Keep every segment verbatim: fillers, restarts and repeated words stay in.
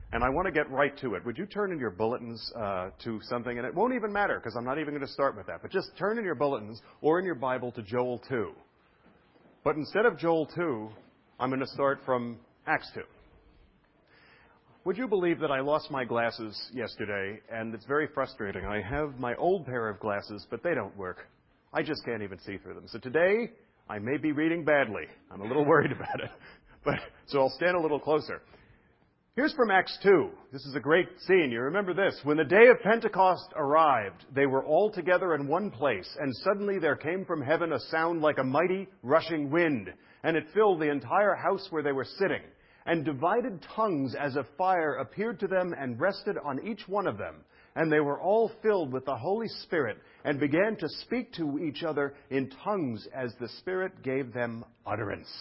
And I want to get right to it. Would you turn in your bulletins uh, to something? And it won't even matter because I'm not even going to start with that. But just turn in your bulletins or in your Bible to Joel two. But instead of Joel two, I'm going to start from Acts two. Would you believe that I lost my glasses yesterday, and it's very frustrating. I have my old pair of glasses, but they don't work. I just can't even see through them. So today, I may be reading badly. I'm a little worried about it. But so I'll stand a little closer. Here's from Acts two. This is a great scene. You remember this. When the day of Pentecost arrived, they were all together in one place, and suddenly there came from heaven a sound like a mighty rushing wind, and it filled the entire house where they were sitting. And divided tongues as of fire appeared to them and rested on each one of them. And they were all filled with the Holy Spirit and began to speak to each other in tongues as the Spirit gave them utterance.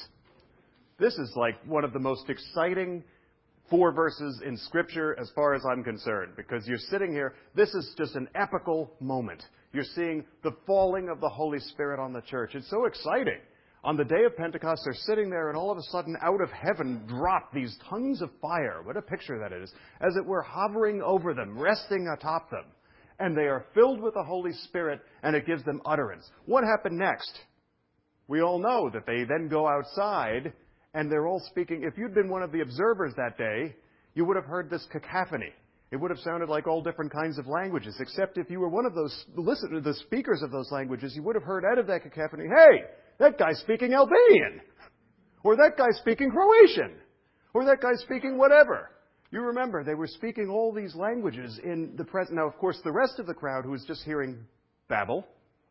This is like one of the most exciting four verses in Scripture as far as I'm concerned, because you're sitting here, this is just an epical moment. You're seeing the falling of the Holy Spirit on the church. It's so exciting. On the day of Pentecost, they're sitting there, and all of a sudden, out of heaven drop these tongues of fire. What a picture that is. As it were hovering over them, resting atop them. And they are filled with the Holy Spirit, and it gives them utterance. What happened next? We all know that they then go outside, and they're all speaking. If you'd been one of the observers that day, you would have heard this cacophony. It would have sounded like all different kinds of languages, except if you were one of those listeners, the speakers of those languages, you would have heard out of that cacophony, hey, that guy's speaking Albanian, or that guy's speaking Croatian, or that guy's speaking whatever. You remember, they were speaking all these languages in the present. Now, of course, the rest of the crowd who was just hearing babble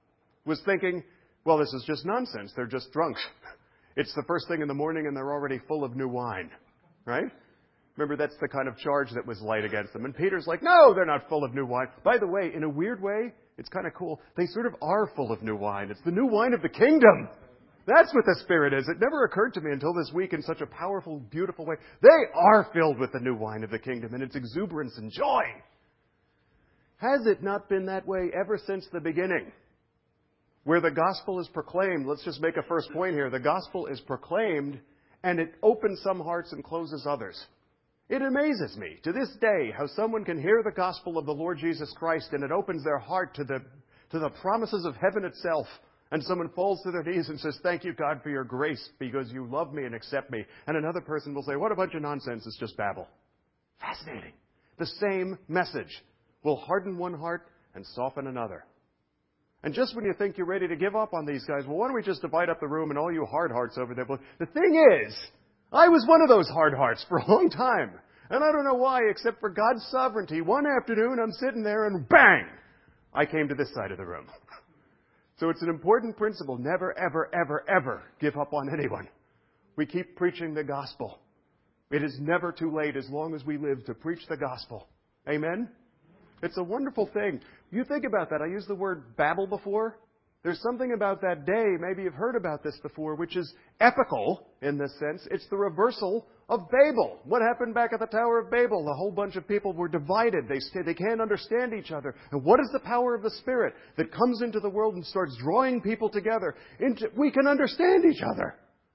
was thinking, well, this is just nonsense. They're just drunk. It's the first thing in the morning and they're already full of new wine, right? Remember, that's the kind of charge that was laid against them. And Peter's like, no, they're not full of new wine. By the way, in a weird way, it's kind of cool. They sort of are full of new wine. It's the new wine of the kingdom. That's what the Spirit is. It never occurred to me until this week in such a powerful, beautiful way. They are filled with the new wine of the kingdom and its exuberance and joy. Has it not been that way ever since the beginning? Where the gospel is proclaimed, let's just make a first point here. The gospel is proclaimed and it opens some hearts and closes others. It amazes me to this day how someone can hear the gospel of the Lord Jesus Christ and it opens their heart to the, to the promises of heaven itself. And someone falls to their knees and says, thank you, God, for your grace because you love me and accept me. And another person will say, what a bunch of nonsense, it's just babble. Fascinating. The same message will harden one heart and soften another. And just when you think you're ready to give up on these guys, well, why don't we just divide up the room and all you hard hearts over there? But the thing is, I was one of those hard hearts for a long time. And I don't know why, except for God's sovereignty. One afternoon, I'm sitting there and bang! I came to this side of the room. So it's an important principle. Never, ever, ever, ever give up on anyone. We keep preaching the gospel. It is never too late as long as we live to preach the gospel. Amen? It's a wonderful thing. You think about that. I used the word Babel before. There's something about that day, maybe you've heard about this before, which is epical in this sense. It's the reversal of Babel. What happened back at the Tower of Babel? A whole bunch of people were divided. They, stay, they can't understand each other. And what is the power of the Spirit that comes into the world and starts drawing people together? Into, we can understand each other.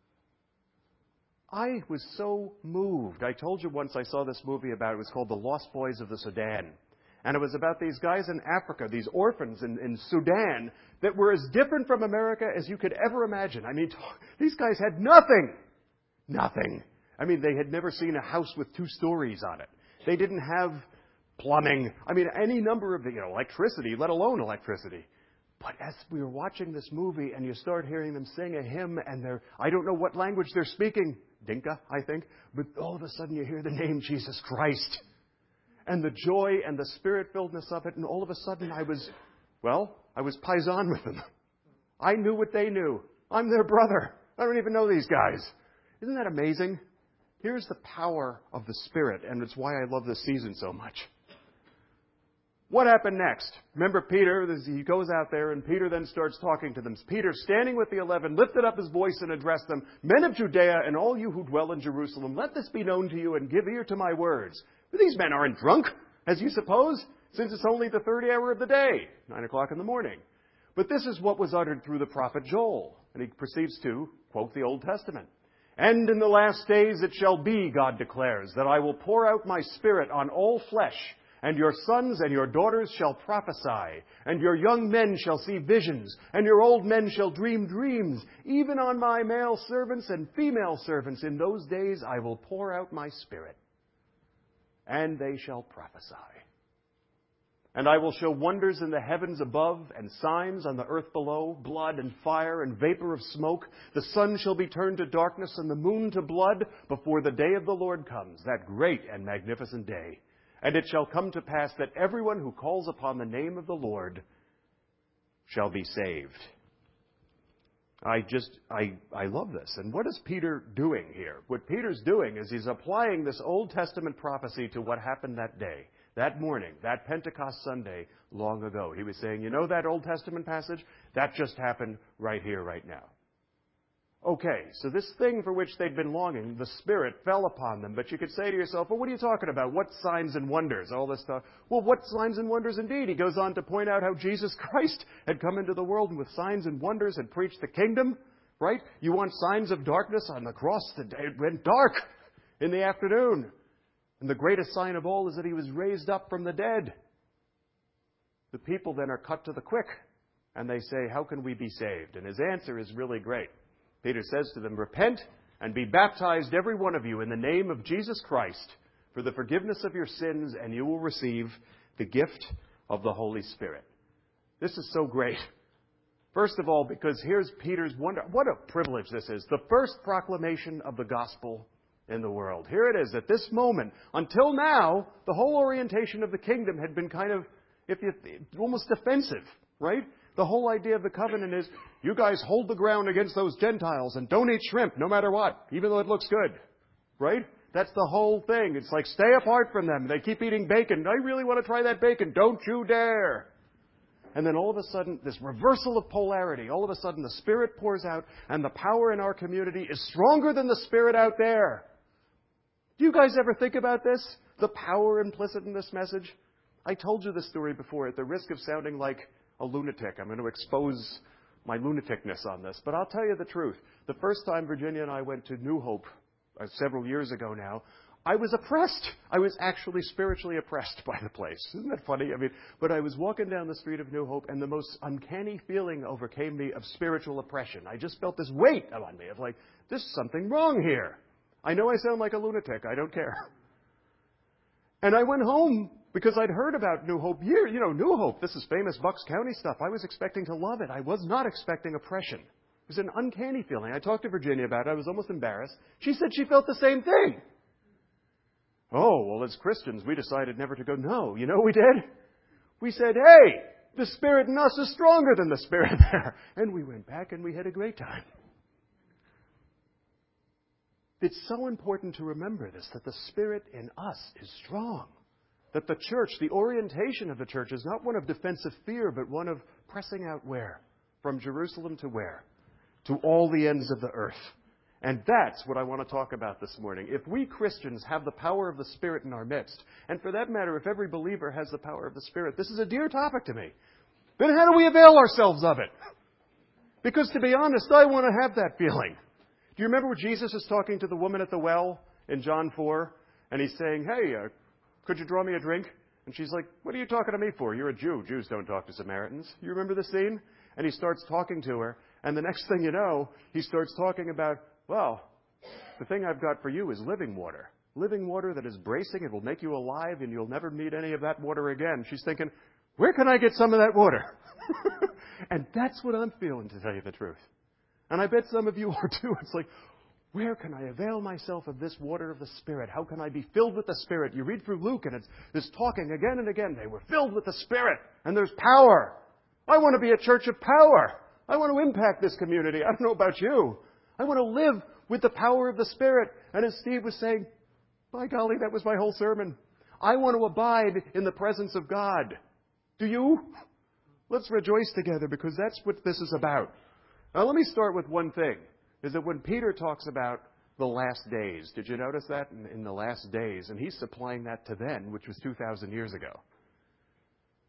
I was so moved. I told you once I saw this movie about it. It was called The Lost Boys of the Sudan. And it was about these guys in Africa, these orphans in, in Sudan, that were as different from America as you could ever imagine. I mean, these guys had nothing. Nothing. I mean, they had never seen a house with two stories on it. They didn't have plumbing. I mean, any number of, you know, electricity, let alone electricity. But as we were watching this movie and you start hearing them sing a hymn and they're, I don't know what language they're speaking. Dinka, I think. But all of a sudden you hear the name Jesus Christ. And the joy and the spirit-filledness of it, and all of a sudden I was, well, I was paisan with them. I knew what they knew. I'm their brother. I don't even know these guys. Isn't that amazing? Here's the power of the Spirit, and it's why I love this season so much. What happened next? Remember Peter, he goes out there, and Peter then starts talking to them. Peter, standing with the eleven, lifted up his voice and addressed them, Men of Judea, and all you who dwell in Jerusalem, let this be known to you, and give ear to my words. But these men aren't drunk, as you suppose, since it's only the third hour of the day, nine o'clock in the morning. But this is what was uttered through the prophet Joel. And he proceeds to quote the Old Testament. And in the last days it shall be, God declares, that I will pour out my Spirit on all flesh, and your sons and your daughters shall prophesy, and your young men shall see visions, and your old men shall dream dreams. Even on my male servants and female servants in those days I will pour out my Spirit, and they shall prophesy. And I will show wonders in the heavens above, and signs on the earth below, blood and fire and vapor of smoke. The sun shall be turned to darkness and the moon to blood before the day of the Lord comes, that great and magnificent day. And it shall come to pass that everyone who calls upon the name of the Lord shall be saved. I just, I, I love this. And what is Peter doing here? What Peter's doing is he's applying this Old Testament prophecy to what happened that day. That morning, that Pentecost Sunday, long ago. He was saying, you know that Old Testament passage? That just happened right here, right now. Okay, so this thing for which they'd been longing, the Spirit fell upon them. But you could say to yourself, well, what are you talking about? What signs and wonders? All this stuff. Well, what signs and wonders indeed? He goes on to point out how Jesus Christ had come into the world and with signs and wonders had preached the kingdom, right? You want signs of darkness on the cross? The day it went dark in the afternoon. And the greatest sign of all is that he was raised up from the dead. The people then are cut to the quick, and they say, how can we be saved? And his answer is really great. Peter says to them, repent and be baptized, every one of you, in the name of Jesus Christ for the forgiveness of your sins, and you will receive the gift of the Holy Spirit. This is so great. First of all, because here's Peter's wonder. What a privilege this is. The first proclamation of the gospel in the world. Here it is at this moment. Until now, the whole orientation of the kingdom had been kind of, if you, almost defensive, right? The whole idea of the covenant is, you guys hold the ground against those Gentiles and don't eat shrimp no matter what, even though it looks good, right? That's the whole thing. It's like, stay apart from them. They keep eating bacon. I really want to try that bacon. Don't you dare. And then all of a sudden, this reversal of polarity, all of a sudden the Spirit pours out and the power in our community is stronger than the Spirit out there. Do you guys ever think about this? The power implicit in this message? I told you this story before at the risk of sounding like a lunatic. I'm going to expose my lunaticness on this. But I'll tell you the truth. The first time Virginia and I went to New Hope, uh, several years ago now, I was oppressed. I was actually spiritually oppressed by the place. Isn't that funny? I mean, but I was walking down the street of New Hope, and the most uncanny feeling overcame me of spiritual oppression. I just felt this weight on me of like, there's something wrong here. I know I sound like a lunatic. I don't care. And I went home because I'd heard about New Hope. Year, you know, New Hope, this is famous Bucks County stuff. I was expecting to love it. I was not expecting oppression. It was an uncanny feeling. I talked to Virginia about it. I was almost embarrassed. She said she felt the same thing. Oh, well, as Christians, we decided never to go. No, you know what we did? We said, hey, the Spirit in us is stronger than the Spirit there. And we went back and we had a great time. It's so important to remember this, that the Spirit in us is strong. That the church, the orientation of the church is not one of defensive fear, but one of pressing out where? From Jerusalem to where? To all the ends of the earth. And that's what I want to talk about this morning. If we Christians have the power of the Spirit in our midst, and for that matter, if every believer has the power of the Spirit, this is a dear topic to me. Then how do we avail ourselves of it? Because to be honest, I want to have that feeling. Do you remember when Jesus is talking to the woman at the well in John four? And he's saying, hey, uh, could you draw me a drink? And she's like, what are you talking to me for? You're a Jew. Jews don't talk to Samaritans. You remember the scene? And he starts talking to her. And the next thing you know, he starts talking about, well, the thing I've got for you is living water. Living water that is bracing. It will make you alive, and you'll never need any of that water again. She's thinking, where can I get some of that water? And that's what I'm feeling, to tell you the truth. And I bet some of you are too. It's like, where can I avail myself of this water of the Spirit? How can I be filled with the Spirit? You read through Luke, and it's this talking again and again. They were filled with the Spirit, and there's power. I want to be a church of power. I want to impact this community. I don't know about you. I want to live with the power of the Spirit. And as Steve was saying, by golly, that was my whole sermon. I want to abide in the presence of God. Do you? Let's rejoice together, because that's what this is about. Now, let me start with one thing, is that when Peter talks about the last days, did you notice that? In, in the last days, and he's supplying that to then, which was two thousand years ago.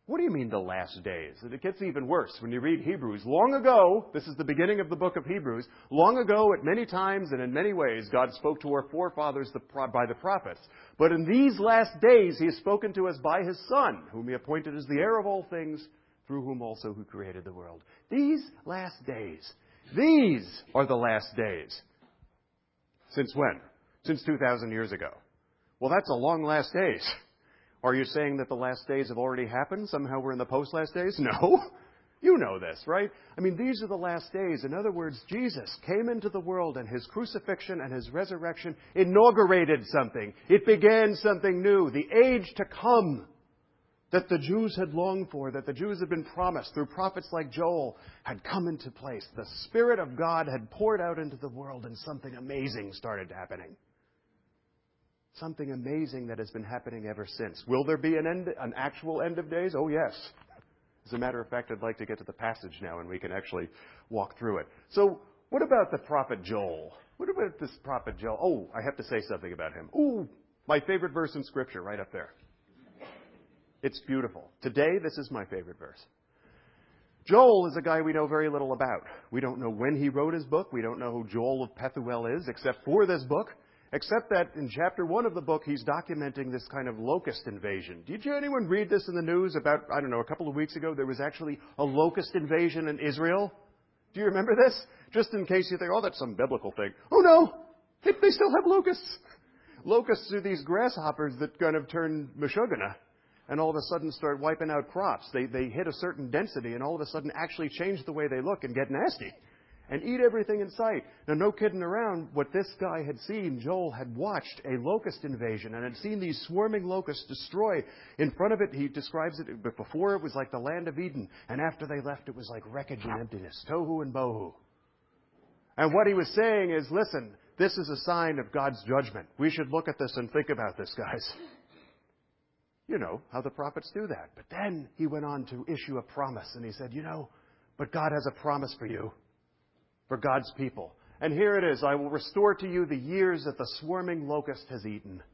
What do you mean the last days? And it gets even worse when you read Hebrews. Long ago, this is the beginning of the book of Hebrews, long ago, at many times and in many ways, God spoke to our forefathers by the prophets. But in these last days, He has spoken to us by His Son, whom He appointed as the heir of all things, through whom also He created the world. These last days. These are the last days. Since when? Since two thousand years ago. Well, that's a long last days. Are you saying that the last days have already happened? Somehow we're in the post-last days? No. You know this, right? I mean, these are the last days. In other words, Jesus came into the world and His crucifixion and His resurrection inaugurated something. It began something new. The age to come that the Jews had longed for, that the Jews had been promised through prophets like Joel, had come into place. The Spirit of God had poured out into the world and something amazing started happening. Something amazing that has been happening ever since. Will there be an end, an actual end of days? Oh, yes. As a matter of fact, I'd like to get to the passage now and we can actually walk through it. So, what about the prophet Joel? What about this prophet Joel? Oh, I have to say something about him. Ooh, my favorite verse in Scripture, right up there. It's beautiful. Today, this is my favorite verse. Joel is a guy we know very little about. We don't know when he wrote his book. We don't know who Joel of Pethuel is, except for this book. Except that in chapter one of the book, he's documenting this kind of locust invasion. Did you anyone read this in the news about, I don't know, a couple of weeks ago? There was actually a locust invasion in Israel. Do you remember this? Just in case you think, oh, that's some biblical thing. Oh, no. They, they still have locusts. Locusts are these grasshoppers that kind of turn Meshuggah and all of a sudden start wiping out crops. They, they hit a certain density and all of a sudden actually change the way they look and get nasty. And eat everything in sight. Now, no kidding around, what this guy had seen, Joel had watched a locust invasion and had seen these swarming locusts destroy. In front of it, he describes it, but before it was like the land of Eden. And after they left, it was like wreckage and emptiness. Tohu and bohu. And what he was saying is, listen, this is a sign of God's judgment. We should look at this and think about this, guys. You know how the prophets do that. But then he went on to issue a promise. And he said, you know, but God has a promise for you. For God's people. And here it is. I will restore to you the years that the swarming locust has eaten.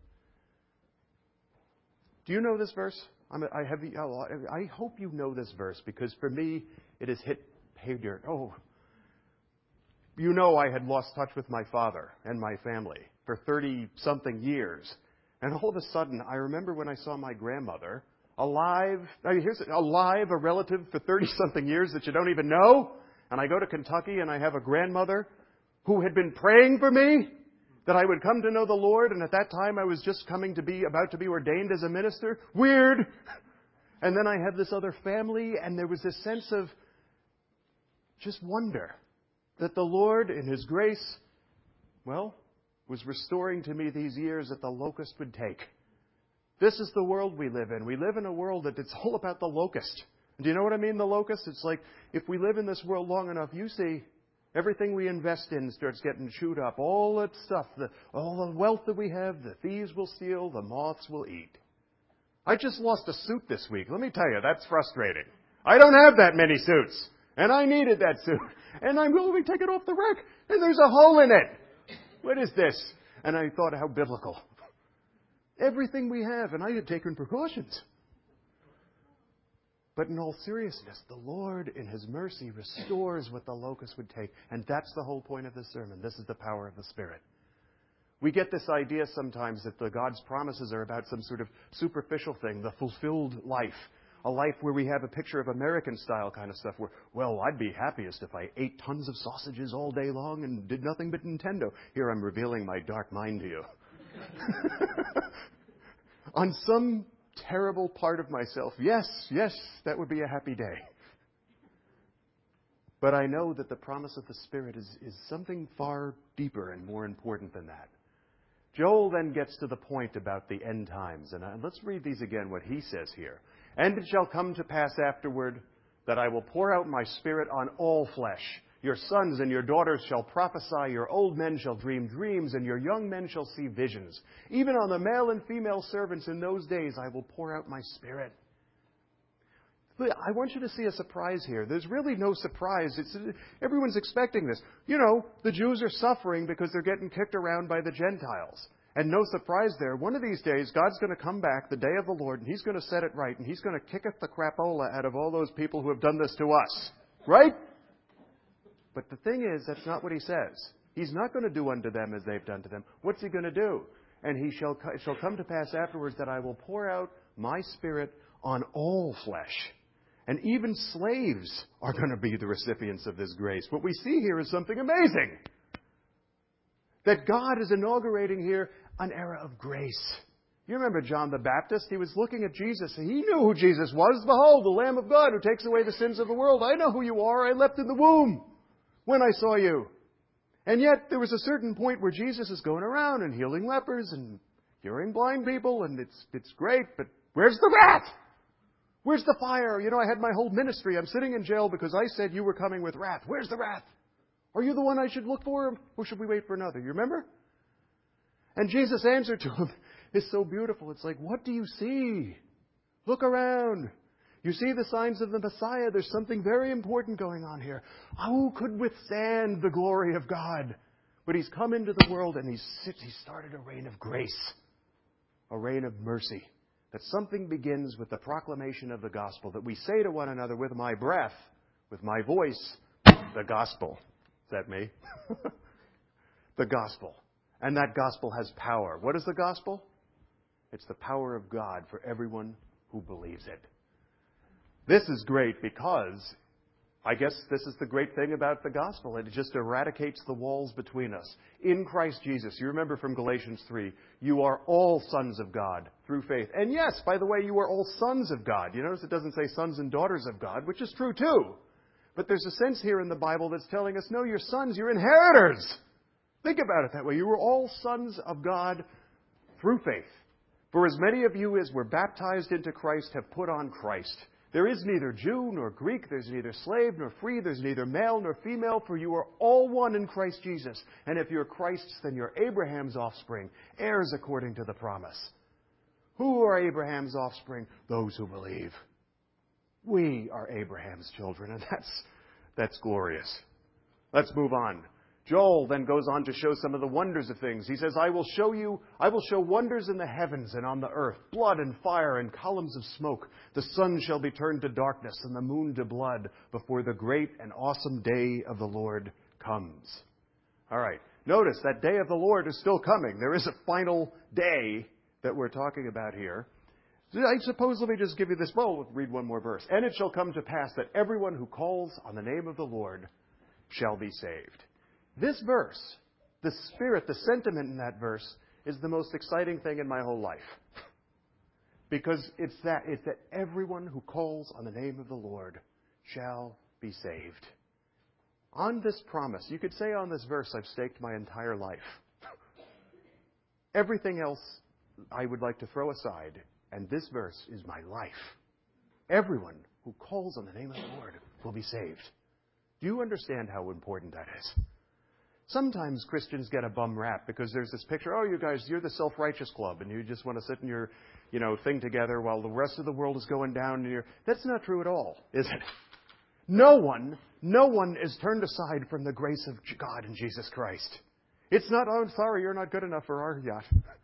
Do you know this verse? I'm, I, have, I hope you know this verse because for me it has hit pay dirt. Oh, you know I had lost touch with my father and my family for thirty-something years. And all of a sudden, I remember when I saw my grandmother alive. I mean, here's alive, a relative for thirty-something years that you don't even know. And I go to Kentucky and I have a grandmother who had been praying for me that I would come to know the Lord. And at that time I was just coming to be, about to be ordained as a minister. Weird. And then I have this other family and there was this sense of just wonder that the Lord in His grace, well, was restoring to me these years that the locust would take. This is the world we live in. We live in a world that it's all about the locust. Do you know what I mean, the locust? It's like, if we live in this world long enough, you see, everything we invest in starts getting chewed up. All that stuff, the, all the wealth that we have, the thieves will steal, the moths will eat. I just lost a suit this week. Let me tell you, that's frustrating. I don't have that many suits. And I needed that suit. And I'm going to take it off the rack. And there's a hole in it. What is this? And I thought, how biblical. Everything we have, and I had taken precautions. But in all seriousness, the Lord, in His mercy, restores what the locust would take. And that's the whole point of this sermon. This is the power of the Spirit. We get this idea sometimes that the God's promises are about some sort of superficial thing, the fulfilled life. A life where we have a picture of American-style kind of stuff where, well, I'd be happiest if I ate tons of sausages all day long and did nothing but Nintendo. Here I'm revealing my dark mind to you. On some terrible part of myself, yes, yes, that would be a happy day. But I know that the promise of the Spirit is, is something far deeper and more important than that. Joel then gets to the point about the end times. And uh, let's read these again, what he says here. And it shall come to pass afterward that I will pour out my Spirit on all flesh. Your sons and your daughters shall prophesy, your old men shall dream dreams, and your young men shall see visions. Even on the male and female servants in those days I will pour out my Spirit. I want you to see a surprise here. There's really no surprise. It's, everyone's expecting this. You know, the Jews are suffering because they're getting kicked around by the Gentiles. And no surprise there, one of these days, God's going to come back, the day of the Lord, and He's going to set it right, and He's going to kicketh the crapola out of all those people who have done this to us. Right? But the thing is, that's not what He says. He's not going to do unto them as they've done to them. What's He going to do? And he shall, it shall come to pass afterwards that I will pour out my Spirit on all flesh. And even slaves are going to be the recipients of this grace. What we see here is something amazing. That God is inaugurating here an era of grace. You remember John the Baptist? He was looking at Jesus. And he knew who Jesus was. Behold, the Lamb of God who takes away the sins of the world. I know who you are. I leapt in the womb when I saw you. And yet there was a certain point where Jesus is going around and healing lepers and curing blind people. And it's, it's great. But where's the wrath? Where's the fire? You know, I had my whole ministry. I'm sitting in jail because I said you were coming with wrath. Where's the wrath? Are you the one I should look for, or should we wait for another? You remember? And Jesus' answer to him is so beautiful. It's like, what do you see? Look around. You see the signs of the Messiah. There's something very important going on here. Who could withstand the glory of God? But He's come into the world and He's, he's started a reign of grace, a reign of mercy. That something begins with the proclamation of the gospel, that we say to one another with my breath, with my voice, the gospel. Is that me? The gospel. And that gospel has power. What is the gospel? It's the power of God for everyone who believes it. This is great because I guess this is the great thing about the gospel. It just eradicates the walls between us. In Christ Jesus, you remember from Galatians three, you are all sons of God through faith. And yes, by the way, you are all sons of God. You notice it doesn't say sons and daughters of God, which is true too. But there's a sense here in the Bible that's telling us, no, you're sons, you're inheritors. Think about it that way. You were all sons of God through faith. For as many of you as were baptized into Christ have put on Christ. There is neither Jew nor Greek, there's neither slave nor free, there's neither male nor female, for you are all one in Christ Jesus. And if you're Christ's, then you're Abraham's offspring, heirs according to the promise. Who are Abraham's offspring? Those who believe. We are Abraham's children, and that's, that's glorious. Let's move on. Joel then goes on to show some of the wonders of things. He says, I will show you, I will show wonders in the heavens and on the earth, blood and fire and columns of smoke. The sun shall be turned to darkness and the moon to blood before the great and awesome day of the Lord comes. All right. Notice that day of the Lord is still coming. There is a final day that we're talking about here. I suppose, let me just give you this. Well, we'll read one more verse. And it shall come to pass that everyone who calls on the name of the Lord shall be saved. This verse, the spirit, the sentiment in that verse, is the most exciting thing in my whole life. Because it's that, it's that everyone who calls on the name of the Lord shall be saved. On this promise, you could say on this verse, I've staked my entire life. Everything else I would like to throw aside, and this verse is my life. Everyone who calls on the name of the Lord will be saved. Do you understand how important that is? Sometimes Christians get a bum rap because there's this picture, oh, you guys, you're the self-righteous club, and you just want to sit in your, you know, thing together while the rest of the world is going down. And you're... That's not true at all, is it? No one, no one is turned aside from the grace of God in Jesus Christ. It's not, oh, sorry, you're not good enough for our yacht.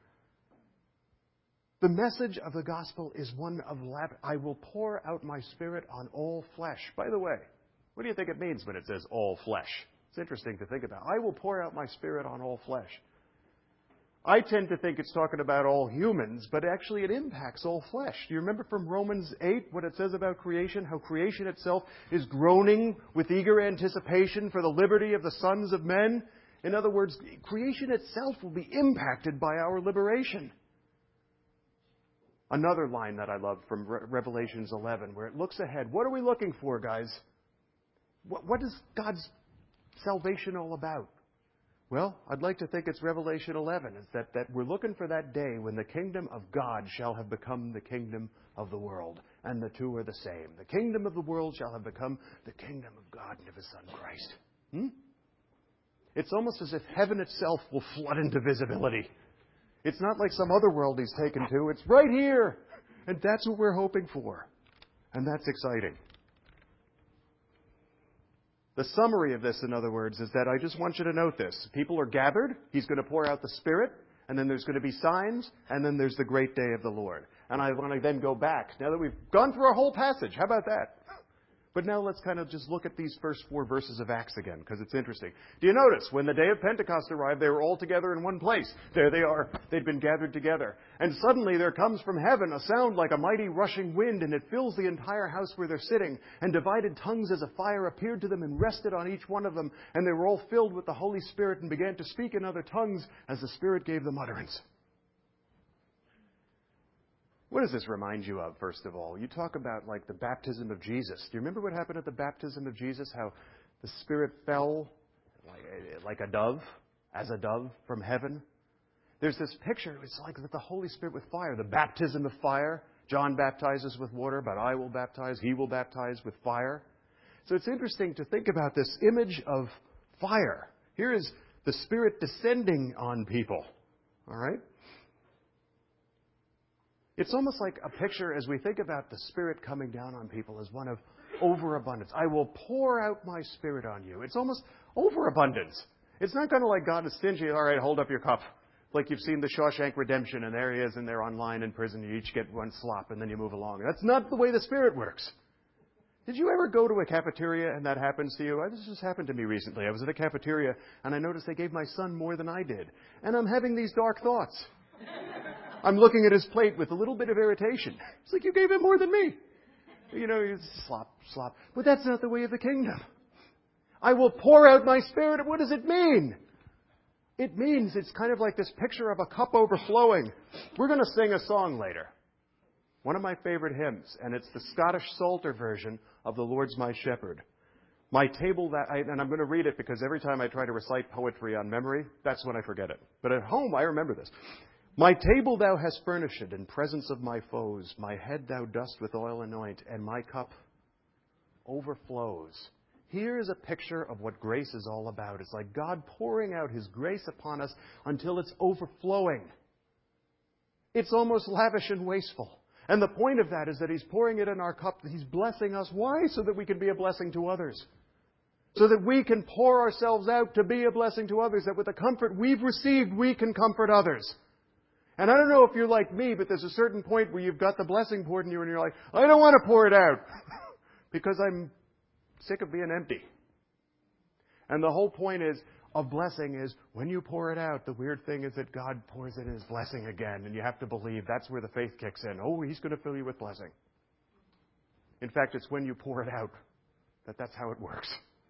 The message of the gospel is one of lab. I will pour out my Spirit on all flesh. By the way, what do you think it means when it says all flesh? It's interesting to think about. I will pour out my Spirit on all flesh. I tend to think it's talking about all humans, but actually it impacts all flesh. Do you remember from Romans eight what it says about creation? How creation itself is groaning with eager anticipation for the liberty of the sons of men? In other words, creation itself will be impacted by our liberation. Another line that I love from Re- Revelations eleven, where it looks ahead. What are we looking for, guys? What, what is God's salvation all about? Well, I'd like to think it's Revelation eleven. It's that, that we're looking for that day when the kingdom of God shall have become the kingdom of the world. And the two are the same. The kingdom of the world shall have become the kingdom of God and of His Son Christ. Hmm? It's almost as if heaven itself will flood into visibility. It's not like some other world He's taken to. It's right here. And that's what we're hoping for. And that's exciting. The summary of this, in other words, is that I just want you to note this. People are gathered. He's going to pour out the Spirit. and then there's going to be signs, and then there's the great day of the Lord. And I want to then go back. Now that we've gone through our whole passage, how about that? But now let's kind of just look at these first four verses of Acts again, because it's interesting. Do you notice, when the day of Pentecost arrived, they were all together in one place. There they are. They'd been gathered together. And suddenly there comes from heaven a sound like a mighty rushing wind, and it fills the entire house where they're sitting. And divided tongues as a fire appeared to them and rested on each one of them. And they were all filled with the Holy Spirit and began to speak in other tongues as the Spirit gave them utterance. What does this remind you of, first of all? You talk about, like, the baptism of Jesus. Do you remember what happened at the baptism of Jesus? How the Spirit fell like, like a dove, as a dove from heaven? There's this picture. It's like the Holy Spirit with fire, the baptism of fire. John baptizes with water, but I will baptize. He will baptize with fire. So it's interesting to think about this image of fire. Here is the Spirit descending on people. All right? It's almost like a picture, as we think about the Spirit coming down on people, as one of overabundance. I will pour out my Spirit on you. It's almost overabundance. It's not kind of like God is stingy. All right, hold up your cup. Like you've seen the Shawshank Redemption, and there he is, and they're online in prison. You each get one slop, and then you move along. That's not the way the Spirit works. Did you ever go to a cafeteria and that happens to you? This just happened to me recently. I was at a cafeteria, and I noticed they gave my son more than I did. And I'm having these dark thoughts. I'm looking at his plate with a little bit of irritation. It's like, you gave him more than me. You know, you slop, slop. But that's not the way of the kingdom. I will pour out my Spirit. What does it mean? It means it's kind of like this picture of a cup overflowing. We're going to sing a song later. One of my favorite hymns, and it's the Scottish Psalter version of The Lord's My Shepherd. My table that, I, and I'm going to read it because every time I try to recite poetry on memory, that's when I forget it. But at home, I remember this. My table thou hast furnished in presence of my foes. My head thou dost with oil anoint, and my cup overflows. Here is a picture of what grace is all about. It's like God pouring out His grace upon us until it's overflowing. It's almost lavish and wasteful. And the point of that is that He's pouring it in our cup. He's blessing us. Why? So that we can be a blessing to others. So that we can pour ourselves out to be a blessing to others. That with the comfort we've received, we can comfort others. And I don't know if you're like me, but there's a certain point where you've got the blessing poured in you and you're like, I don't want to pour it out because I'm sick of being empty. And the whole point is, of blessing is, when you pour it out, the weird thing is that God pours in His blessing again. And you have to believe that's where the faith kicks in. Oh, He's going to fill you with blessing. In fact, it's when you pour it out that that's how it works.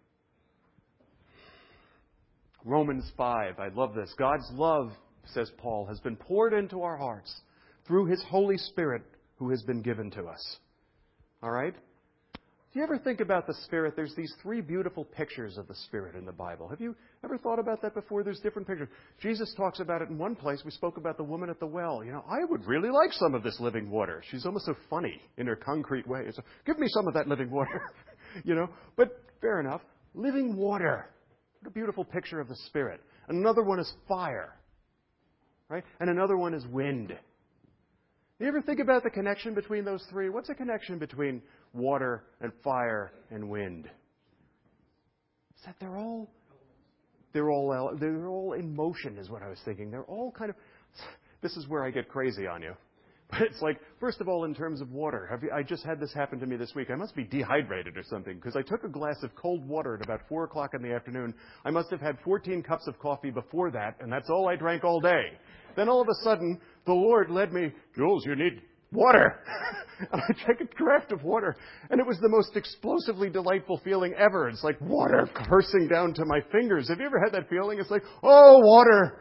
Romans five, I love this. God's love, says Paul, has been poured into our hearts through His Holy Spirit who has been given to us. All right? Do you ever think about the Spirit? There's these three beautiful pictures of the Spirit in the Bible. Have you ever thought about that before? There's different pictures. Jesus talks about it in one place. We spoke about the woman at the well. You know, I would really like some of this living water. She's almost so funny in her concrete way. So, give me some of that living water. You know, but fair enough. Living water. What a beautiful picture of the Spirit. Another one is fire. Right? And another one is wind. You ever think about the connection between those three? What's the connection between water and fire and wind? Is that they're all they're all they're all in motion is what I was thinking. They're all kind of this is where I get crazy on you. But it's like, first of all, in terms of water, have you, I just had this happen to me this week. I must be dehydrated or something because I took a glass of cold water at about four o'clock in the afternoon. I must have had fourteen cups of coffee before that, and that's all I drank all day. Then all of a sudden, the Lord led me, Jules, you need water. And I drank a draft of water, and it was the most explosively delightful feeling ever. It's like water coursing down to my fingers. Have you ever had that feeling? It's like, oh, water.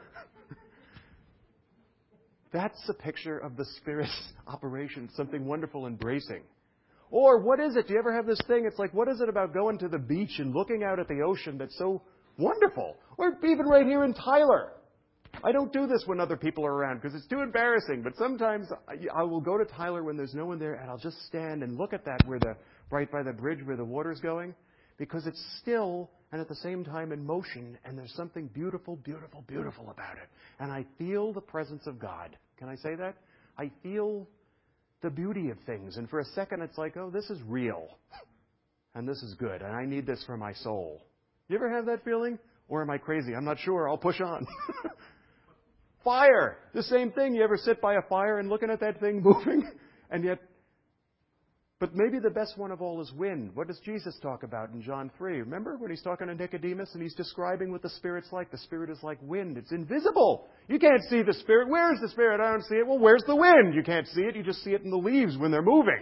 That's a picture of the Spirit's operation, something wonderful and bracing. Or what is it? Do you ever have this thing? It's like, what is it about going to the beach and looking out at the ocean that's so wonderful? Or even right here in Tyler. I don't do this when other people are around because it's too embarrassing. But sometimes I, I will go to Tyler when there's no one there, and I'll just stand and look at that where the right by the bridge where the water's going, because it's still and at the same time in motion, and there's something beautiful, beautiful, beautiful about it. And I feel the presence of God. Can I say that? I feel the beauty of things. And for a second, it's like, oh, this is real. And this is good. And I need this for my soul. You ever have that feeling? Or am I crazy? I'm not sure. I'll push on. Fire, the same thing. You ever sit by a fire and looking at that thing moving? And yet, but maybe the best one of all is wind. What does Jesus talk about in John three? Remember when he's talking to Nicodemus and he's describing what the Spirit's like? The Spirit is like wind. It's invisible. You can't see the Spirit. Where's the Spirit? I don't see it. Well, where's the wind? You can't see it. You just see it in the leaves when they're moving.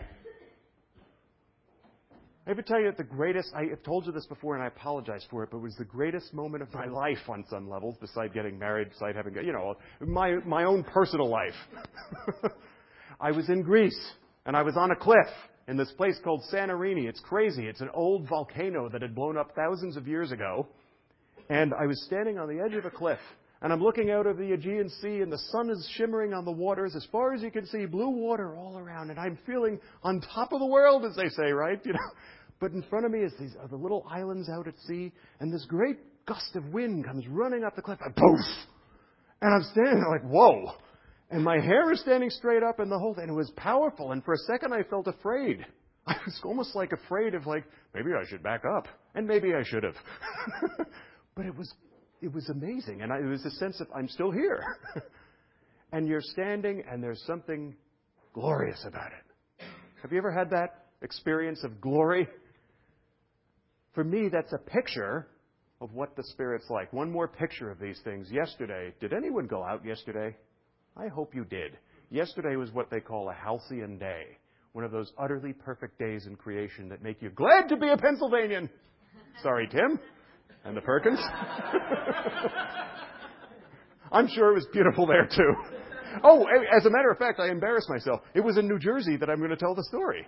I ever tell you that the greatest, I have told you this before and I apologize for it, but it was the greatest moment of my life on some levels, besides getting married, besides having, you know, my, my own personal life. I was in Greece and I was on a cliff in this place called Santorini. It's crazy. It's an old volcano that had blown up thousands of years ago. And I was standing on the edge of a cliff and I'm looking out over the Aegean Sea and the sun is shimmering on the waters. As far as you can see, blue water all around. And I'm feeling on top of the world, as they say, right? You know. But in front of me is these are the little islands out at sea, and this great gust of wind comes running up the cliff, and poof! And I'm standing there like, whoa! And my hair is standing straight up, and the whole thing, it was powerful. And for a second, I felt afraid. I was almost like afraid of like, maybe I should back up, and maybe I should have. But it was, it was amazing, and I, it was a sense of I'm still here. And you're standing, and there's something glorious about it. Have you ever had that experience of glory? For me, that's a picture of what the Spirit's like. One more picture of these things. Yesterday, did anyone go out yesterday? I hope you did. Yesterday was what they call a halcyon day. One of those utterly perfect days in creation that make you glad to be a Pennsylvanian. Sorry, Tim. And the Perkins. I'm sure it was beautiful there, too. Oh, as a matter of fact, I embarrassed myself. It was in New Jersey that I'm going to tell the story.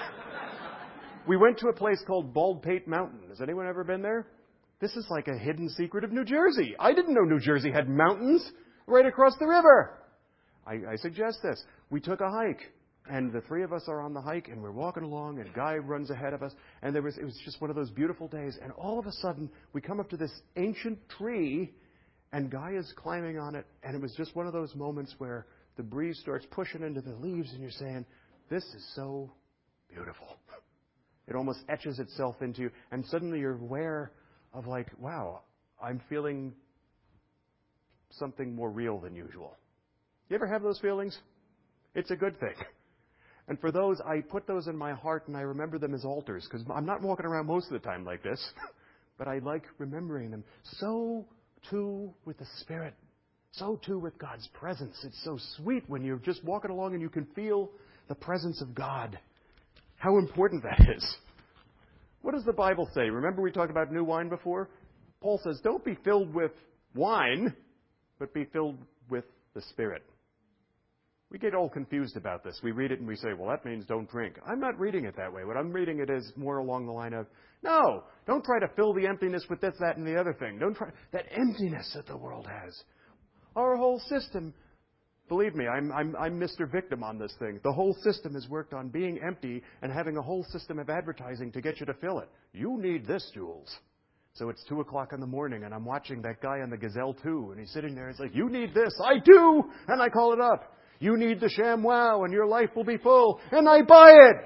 We went to a place called Baldpate Mountain. Has anyone ever been there? This is like a hidden secret of New Jersey. I didn't know New Jersey had mountains right across the river. I, I suggest this. We took a hike, and the three of us are on the hike, and we're walking along, and a guy runs ahead of us, and there was it was just one of those beautiful days, and all of a sudden, we come up to this ancient tree, and Guy is climbing on it, and it was just one of those moments where the breeze starts pushing into the leaves, and you're saying, this is so beautiful. It almost etches itself into you, and suddenly you're aware of like, wow, I'm feeling something more real than usual. You ever have those feelings? It's a good thing. And for those, I put those in my heart, and I remember them as altars, because I'm not walking around most of the time like this, but I like remembering them. So, too, with the Spirit. So, too, with God's presence. It's so sweet when you're just walking along and you can feel the presence of God. How important that is. What does the Bible say? Remember we talked about new wine before? Paul says, don't be filled with wine, but be filled with the Spirit. We get all confused about this. We read it and we say, well, that means don't drink. I'm not reading it that way. What I'm reading it is more along the line of, no, don't try to fill the emptiness with this, that, and the other thing. Don't try that emptiness that the world has. Our whole system, believe me, I'm, I'm, I'm Mister Victim on this thing. The whole system has worked on being empty and having a whole system of advertising to get you to fill it. You need this, Jules. So it's two o'clock in the morning, and I'm watching that guy on the Gazelle two, and he's sitting there. He's like, you need this. I do. And I call it up. You need the ShamWow, and your life will be full. And I buy it.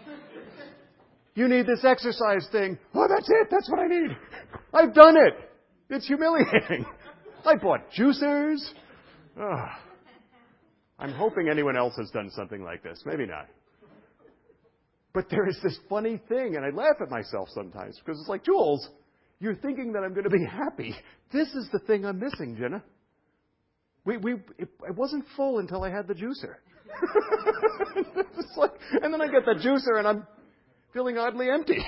You need this exercise thing. Oh, that's it. That's what I need. I've done it. It's humiliating. I bought juicers. Oh. I'm hoping anyone else has done something like this. Maybe not. But there is this funny thing, and I laugh at myself sometimes, because it's like, Jules, you're thinking that I'm going to be happy. This is the thing I'm missing, Jenna. We, we, it, it wasn't full until I had the juicer. It's like, and then I get the juicer, and I'm feeling oddly empty.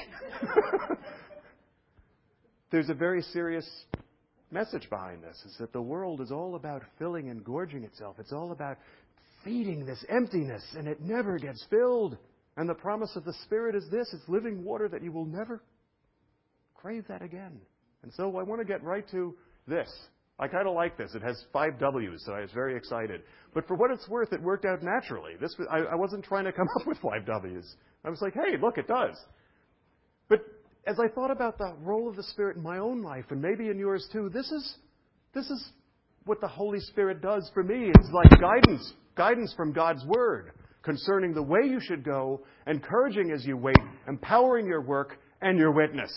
There's a very serious message behind this, is that the world is all about filling and gorging itself. It's all about feeding this emptiness, and it never gets filled. And the promise of the Spirit is this: it's living water that you will never crave that again. And so I want to get right to this. I kind of like this. It has five W's, so I was very excited. But for what it's worth, it worked out naturally. This was, I, I wasn't trying to come up with five W's. I was like, hey, look, it does. But as I thought about the role of the Spirit in my own life, and maybe in yours too, this is this is what the Holy Spirit does for me. It's like guidance, guidance from God's Word concerning the way you should go, encouraging as you wait, empowering your work and your witness.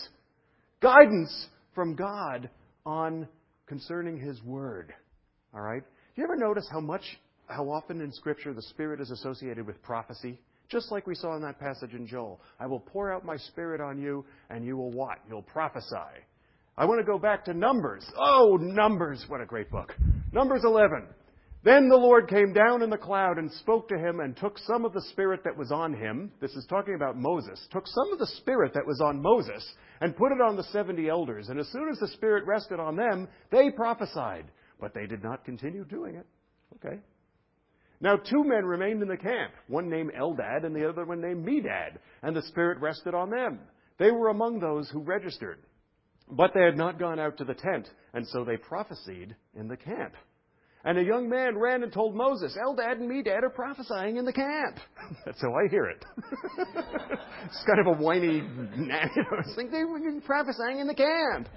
Guidance from God on concerning His Word. All right? you ever notice how much, how often in Scripture the Spirit is associated with prophecy? Just like we saw in that passage in Joel. I will pour out my Spirit on you, and you will what? You'll prophesy. I want to go back to Numbers. Oh, Numbers. What a great book. Numbers eleven. Then the Lord came down in the cloud and spoke to him and took some of the Spirit that was on him. This is talking about Moses. Took some of the Spirit that was on Moses and put it on the seventy elders. And as soon as the Spirit rested on them, they prophesied. But they did not continue doing it. Okay. Now two men remained in the camp, one named Eldad and the other one named Medad, and the Spirit rested on them. They were among those who registered. But they had not gone out to the tent, and so they prophesied in the camp. And a young man ran and told Moses, Eldad and Medad are prophesying in the camp. That's how I hear it. It's kind of a whiny, you know, it's like they were prophesying in the camp.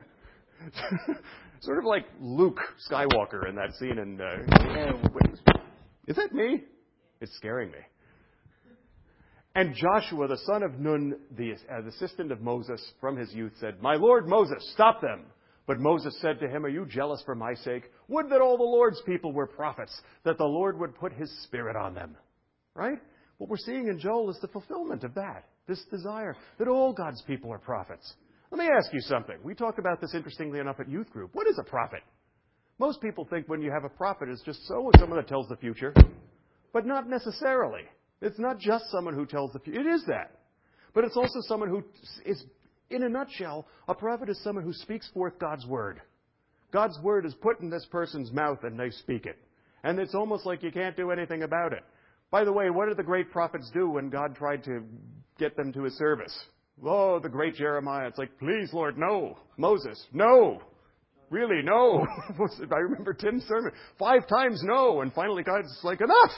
Sort of like Luke Skywalker in that scene in... Uh, is that me? It's scaring me. And Joshua, the son of Nun, the uh, assistant of Moses from his youth, said, My Lord Moses, stop them. But Moses said to him, Are you jealous for my sake? Would that all the Lord's people were prophets, that the Lord would put his Spirit on them. Right? What we're seeing in Joel is the fulfillment of that, this desire that all God's people are prophets. Let me ask you something. We talked about this interestingly enough at youth group. What is a prophet? Most people think when you have a prophet, it's just so someone that tells the future. But not necessarily. It's not just someone who tells the future. It is that. But it's also someone who is, in a nutshell, a prophet is someone who speaks forth God's word. God's word is put in this person's mouth and they speak it. And it's almost like you can't do anything about it. By the way, what did the great prophets do when God tried to get them to his service? Oh, the great Jeremiah. It's like, please, Lord, no. Moses, no. Really, no. I remember Tim's sermon. Five times no. And finally God's like, enough.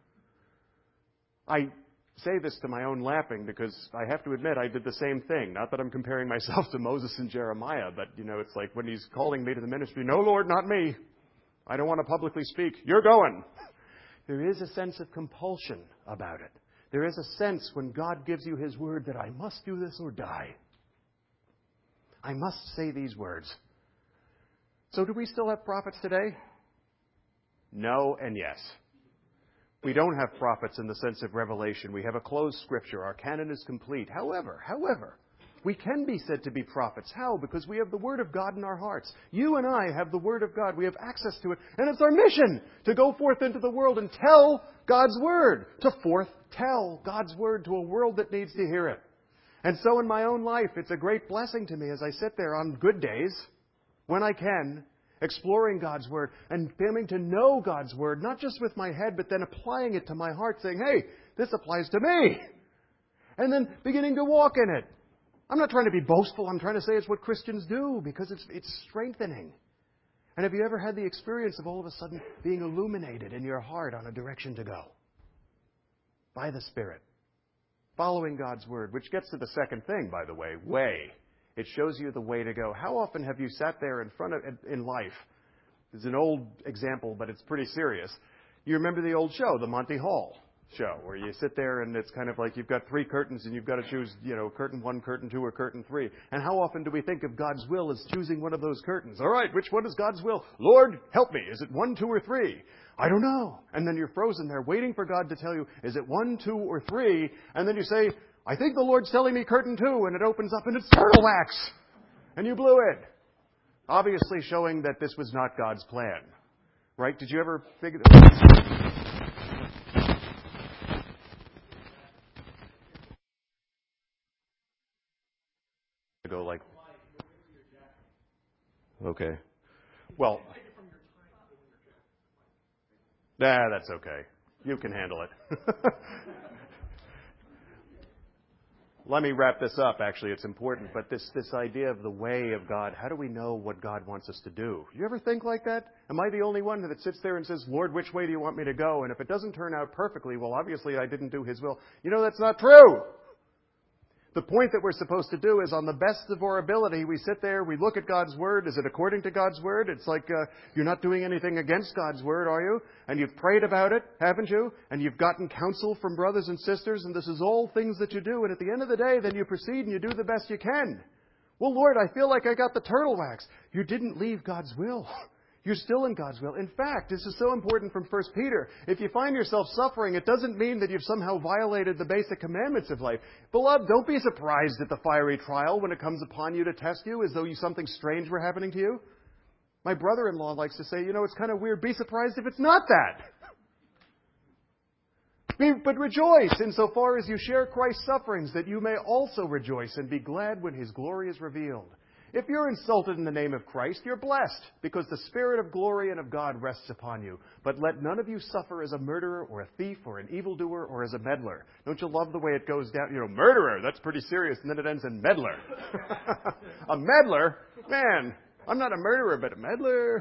I say this to my own laughing because I have to admit I did the same thing. Not that I'm comparing myself to Moses and Jeremiah, but, you know, it's like when he's calling me to the ministry, no, Lord, not me. I don't want to publicly speak. You're going. There is a sense of compulsion about it. There is a sense when God gives you his word that I must do this or die. I must say these words. So do we still have prophets today? No and yes. We don't have prophets in the sense of revelation. We have a closed scripture. Our canon is complete. However, however, we can be said to be prophets. How? Because we have the Word of God in our hearts. You and I have the Word of God. We have access to it. And it's our mission to go forth into the world and tell God's Word. To forth tell God's Word to a world that needs to hear it. And so in my own life, it's a great blessing to me as I sit there on good days, when I can, exploring God's Word and coming to know God's Word, not just with my head, but then applying it to my heart, saying, hey, this applies to me. And then beginning to walk in it. I'm not trying to be boastful. I'm trying to say it's what Christians do because it's, it's strengthening. And have you ever had the experience of all of a sudden being illuminated in your heart on a direction to go? By the Spirit. Following God's Word, which gets to the second thing, by the way, way. It shows you the way to go. How often have you sat there in front of, in life? It's an old example, but it's pretty serious. You remember the old show, the Monty Hall show, where you sit there and it's kind of like you've got three curtains and you've got to choose, you know, curtain one, curtain two, or curtain three. And how often do we think of God's will as choosing one of those curtains? All right, which one is God's will? Lord, help me. Is it one, two, or three? I don't know. And then you're frozen there waiting for God to tell you, is it one, two, or three? And then you say, I think the Lord's telling me curtain two, and it opens up and it's turtle wax. And you blew it. Obviously showing that this was not God's plan. Right? Did you ever figure that? Go like, okay. Well, nah, that's okay. You can handle it. Let me wrap this up. Actually, it's important. But this, this idea of the way of God, how do we know what God wants us to do? You ever think like that? Am I the only one that sits there and says, Lord, which way do you want me to go? And if it doesn't turn out perfectly, well, obviously I didn't do his will. You know, that's not true. The point that we're supposed to do is on the best of our ability, we sit there, we look at God's Word. Is it according to God's Word? It's like uh, you're not doing anything against God's Word, are you? And you've prayed about it, haven't you? And you've gotten counsel from brothers and sisters, and this is all things that you do. And at the end of the day, then you proceed and you do the best you can. Well, Lord, I feel like I got the turtle wax. You didn't leave God's will. You're still in God's will. In fact, this is so important from First Peter. If you find yourself suffering, it doesn't mean that you've somehow violated the basic commandments of life. Beloved, don't be surprised at the fiery trial when it comes upon you to test you as though you, something strange were happening to you. My brother-in-law likes to say, you know, it's kind of weird. Be surprised if it's not that. Be, but rejoice insofar as you share Christ's sufferings, that you may also rejoice and be glad when His glory is revealed. If you're insulted in the name of Christ, you're blessed, because the Spirit of glory and of God rests upon you. But let none of you suffer as a murderer or a thief or an evildoer or as a meddler. Don't you love the way it goes down? You know, murderer, that's pretty serious, and then it ends in meddler. A meddler? Man, I'm not a murderer, but a meddler.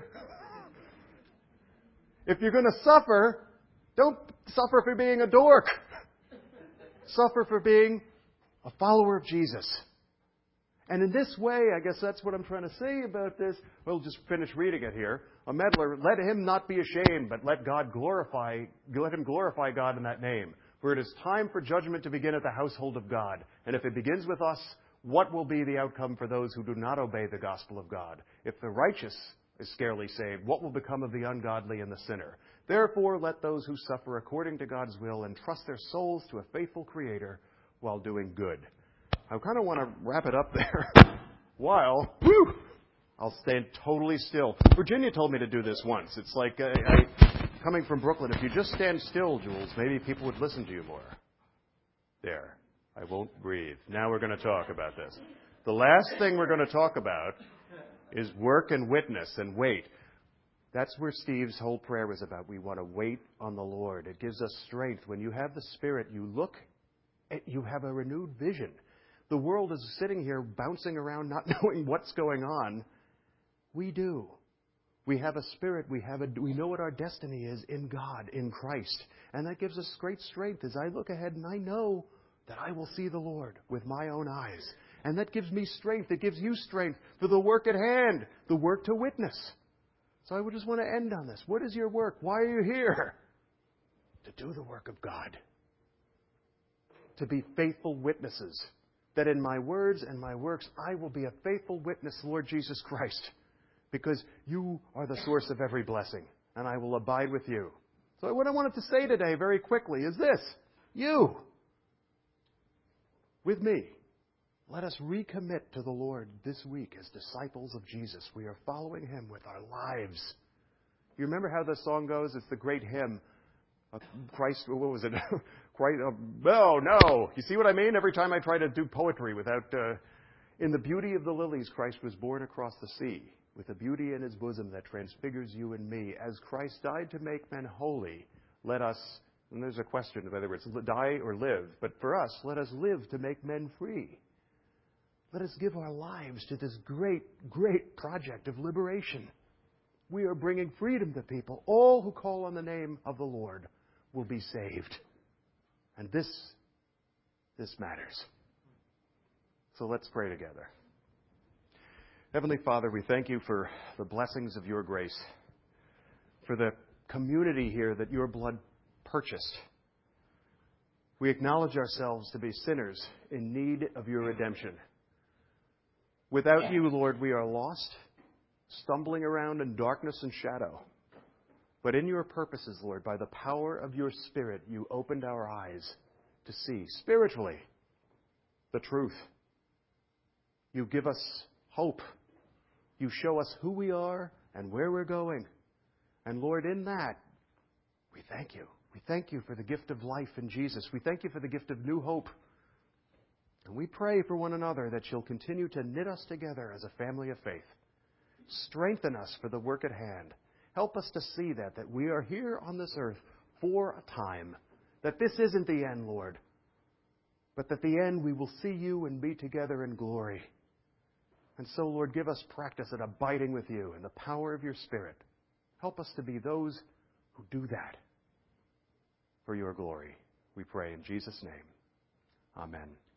If you're going to suffer, don't suffer for being a dork. Suffer for being a follower of Jesus. And in this way, I guess that's what I'm trying to say about this. We'll just finish reading it here. A meddler, let him not be ashamed, but let God glorify, let him glorify God in that name. For it is time for judgment to begin at the household of God. And if it begins with us, what will be the outcome for those who do not obey the gospel of God? If the righteous is scarcely saved, what will become of the ungodly and the sinner? Therefore, let those who suffer according to God's will entrust their souls to a faithful Creator while doing good. I kind of want to wrap it up there while, whew, I'll stand totally still. Virginia told me to do this once. It's like, I, I, coming from Brooklyn, if you just stand still, Jules, maybe people would listen to you more. There. I won't breathe. Now we're going to talk about this. The last thing we're going to talk about is work and witness and wait. That's where Steve's whole prayer was about. We want to wait on the Lord. It gives us strength. When you have the Spirit, you look, at, you have a renewed vision. The world is sitting here bouncing around not knowing what's going on. We do. We have a spirit. We have a, we know what our destiny is in God, in Christ. And that gives us great strength as I look ahead and I know that I will see the Lord with my own eyes. And that gives me strength. It gives you strength for the work at hand, the work to witness. So I would just want to end on this. What is your work? Why are you here? To do the work of God. To be faithful witnesses. That in my words and my works, I will be a faithful witness, Lord Jesus Christ, because you are the source of every blessing, and I will abide with you. So what I wanted to say today very quickly is this. You, with me, let us recommit to the Lord this week as disciples of Jesus. We are following Him with our lives. You remember how the song goes? It's the great hymn. Uh, Christ, what was it? Quite, uh, no, no. You see what I mean? Every time I try to do poetry without, uh, in the beauty of the lilies, Christ was born across the sea, with a beauty in His bosom that transfigures you and me. As Christ died to make men holy, let us, and there's a question of whether it's die or live, but for us, let us live to make men free. Let us give our lives to this great, great project of liberation. We are bringing freedom to people. All who call on the name of the Lord will be saved. And this, this matters. So let's pray together. Heavenly Father, we thank You for the blessings of Your grace, for the community here that Your blood purchased. We acknowledge ourselves to be sinners in need of Your redemption. Without You, Lord, we are lost, stumbling around in darkness and shadow. But in Your purposes, Lord, by the power of Your Spirit, You opened our eyes to see, spiritually, the truth. You give us hope. You show us who we are and where we're going. And Lord, in that, we thank You. We thank You for the gift of life in Jesus. We thank You for the gift of new hope. And we pray for one another that You'll continue to knit us together as a family of faith. Strengthen us for the work at hand. Help us to see that, that we are here on this earth for a time. That this isn't the end, Lord. But that the end we will see You and be together in glory. And so, Lord, give us practice at abiding with You in the power of Your Spirit. Help us to be those who do that for Your glory. We pray in Jesus' name. Amen.